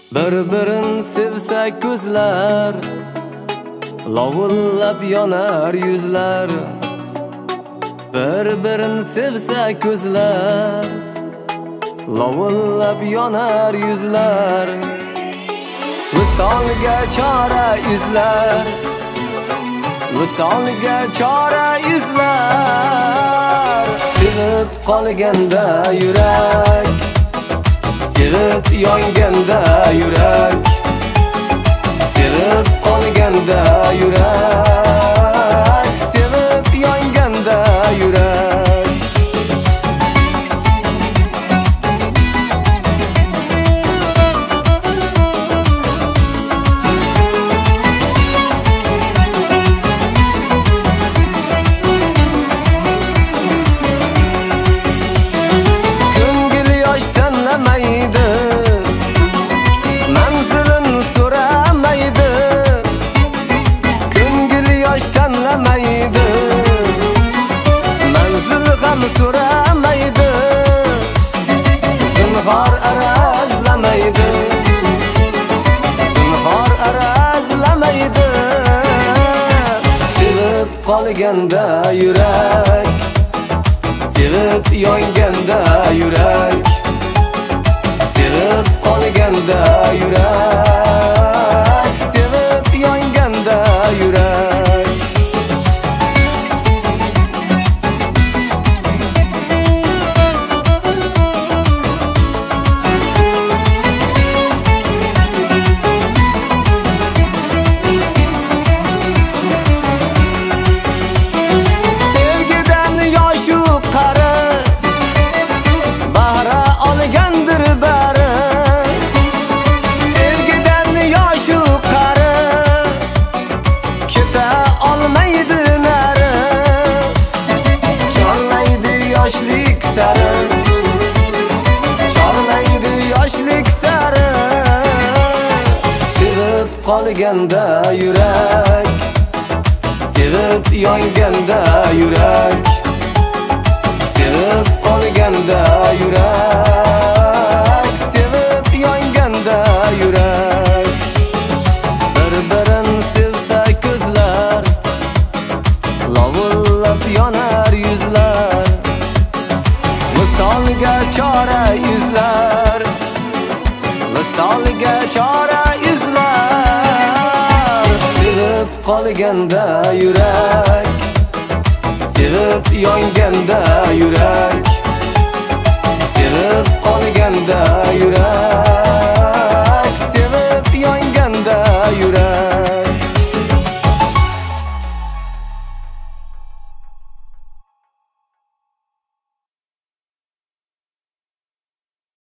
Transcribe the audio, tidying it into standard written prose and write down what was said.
Bir-birin sevsa ko'zlar, lovullab yonar yuzlar. Bir-birin sevsa ko'zlar, lovullab yonar yuzlar. Visolga chora izlar, visolga chora izlar. Sevib qolganda yurak, sevib yonganda yurak, sevib qolganda yurak, sevib yonganda yurak. Ko'ngil yosh tanlamaydi, manzilin so'ramaydi. Ko'ngil yosh tanlamaydi, manzil ham so'ramaydi. Zinhor arazlamaydi, zinhor arazlamaydi. Sevib qolganda yurak, sevib yonganda yurak, sevib qolganda yurak, sevib yonganda yurak. Sevgidan yoshu qari, bahra olgandir bari. Sevgidan yoshu qari, keta olmaydi nari. Chorlaydi yoshlik sari, chorlaydi yoshlik sari. Sevib qolganda yurak, sevib yonganda yurak, sevib qolganda yurak, sevib yonganda yurak. Bir-birin sevsa ko'zlar, lovullab yonar yuzlar. Visolga chora izlar, visolga chora izlar. Sevib qolganda yurak, sevib yonganda yurak, sevib qolganda